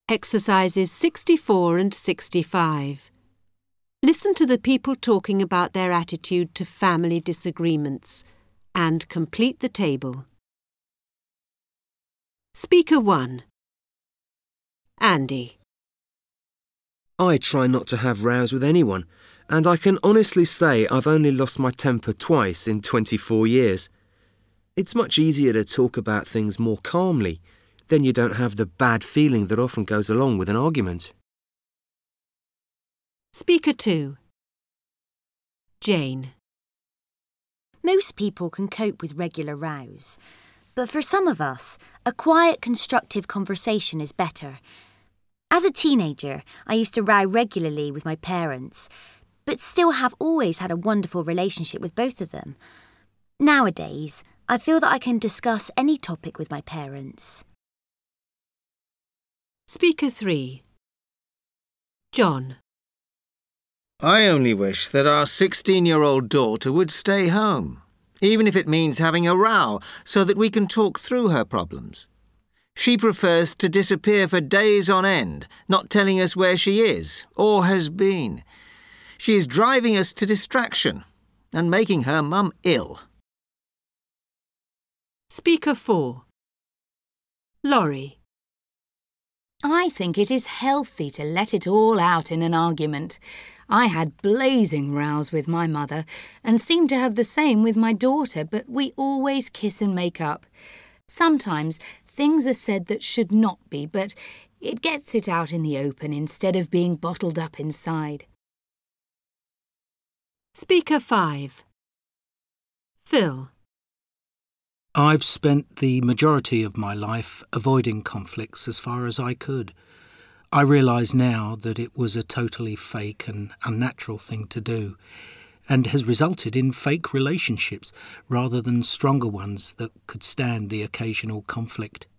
Exercises 64 and 65. Listen to the people talking about their attitude to family disagreements and complete the table. Speaker 1. Andy. I try not to have rows with anyone, and I can honestly say I've only lost my temper twice in 24 years. It's much easier to talk about things more calmly. Then you don't have the bad feeling that often goes along with an argument. Speaker 2. Jane. Most people can cope with regular rows, but for some of us, a quiet, constructive conversation is better. As a teenager, I used to row regularly with my parents, but still have always had a wonderful relationship with both of them. Nowadays, I feel that I can discuss any topic with my parents. Speaker 3. John. I only wish that our 16-year-old daughter would stay home, even if it means having a row, so that we can talk through her problems. She prefers to disappear for days on end, not telling us where she is or has been. She is driving us to distraction and making her mum ill. Speaker 4. Laurie. I think it is healthy to let it all out in an argument. I had blazing rows with my mother and seem to have the same with my daughter, but we always kiss and make up. Sometimes things are said that should not be, but it gets it out in the open instead of being bottled up inside. Speaker 5. Phil. I've spent the majority of my life avoiding conflicts as far as I could. I realise now that it was a totally fake and unnatural thing to do, and has resulted in fake relationships rather than stronger ones that could stand the occasional conflict.